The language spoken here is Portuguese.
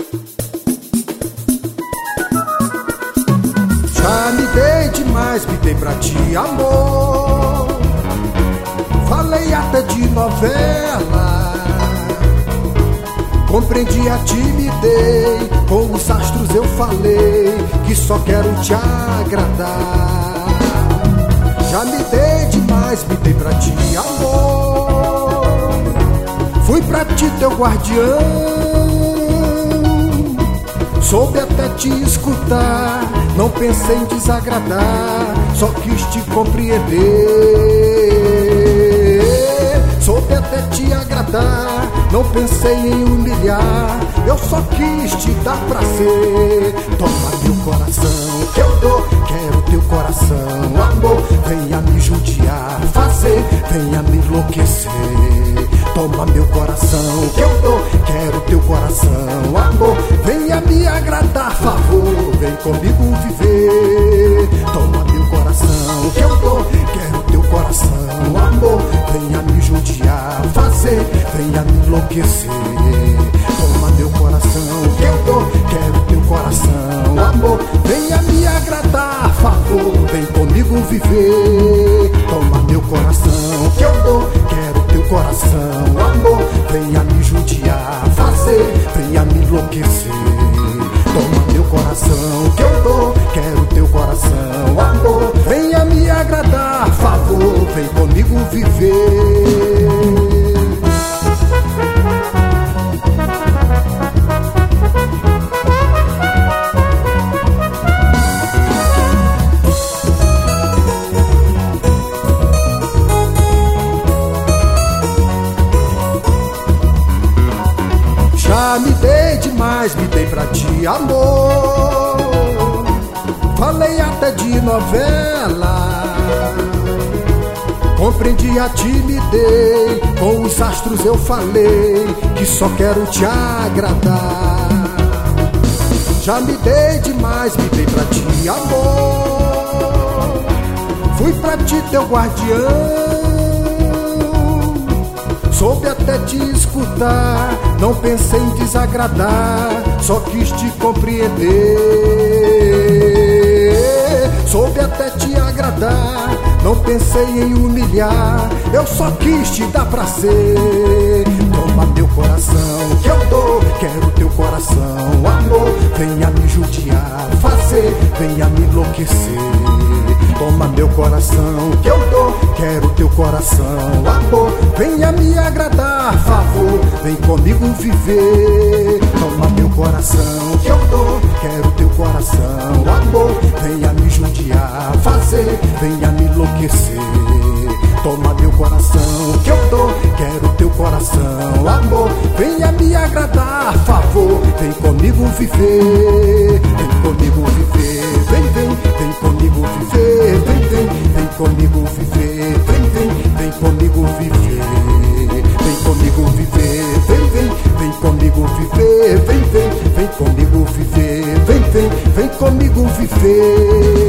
Já me dei demais, me dei pra ti, amor. Falei até de novela. Compreendi a ti, me dei. Com os astros eu falei que só quero te agradar. Já me dei demais, me dei pra ti, amor. Fui pra ti teu guardião. Soube até te escutar, não pensei em desagradar, só quis te compreender. Soube até te agradar, não pensei em humilhar, eu só quis te dar prazer. Toma meu coração que eu dou, quero teu coração, amor. Venha me judiar, fazer, venha me enlouquecer. Toma meu coração que eu dou, quero teu coração, amor. Venha me agradar, favor, vem comigo viver. Toma meu coração que eu dou, quero teu coração, amor. Venha me judiar, fazer, venha me enlouquecer. Toma meu coração que eu dou, quero teu coração, amor. Venha me agradar, favor, vem comigo viver. Toma meu coração que eu dou, quero teu coração, amor. Venha me judiar, fazer, venha me enlouquecer. Toma meu coração que eu dou, quero teu coração, amor. Venha me agradar, favor, vem comigo viver. Já me dei demais, me dei pra ti, amor. Falei até de novela. Compreendi a ti, me dei. Com os astros eu falei que só quero te agradar. Já me dei demais, me dei pra ti, amor. Fui pra ti teu guardião. Soube até te escutar, não pensei em desagradar, só quis te compreender. Soube até te agradar, não pensei em humilhar, eu só quis te dar prazer. Toma meu coração que eu dou, quero teu coração, amor. Venha me judiar, fazer, venha me enlouquecer. Toma meu coração que eu dou, quero teu coração, amor. Venha me agradar, favor, vem comigo viver. Toma meu coração que eu dou, quero teu coração, amor. Venha me judiar, fazer, venha me enlouquecer. Toma meu coração que eu dou, quero teu coração, amor. Venha me agradar, favor, vem comigo viver. Vem comigo viver, vem, vem, vem comigo viver. Vem, vem, vem comigo viver. Vem, vem, vem comigo viver. Vem comigo viver, vem, vem, vem comigo viver. Vem, vem, vem comigo viver. Vem, vem, vem comigo viver.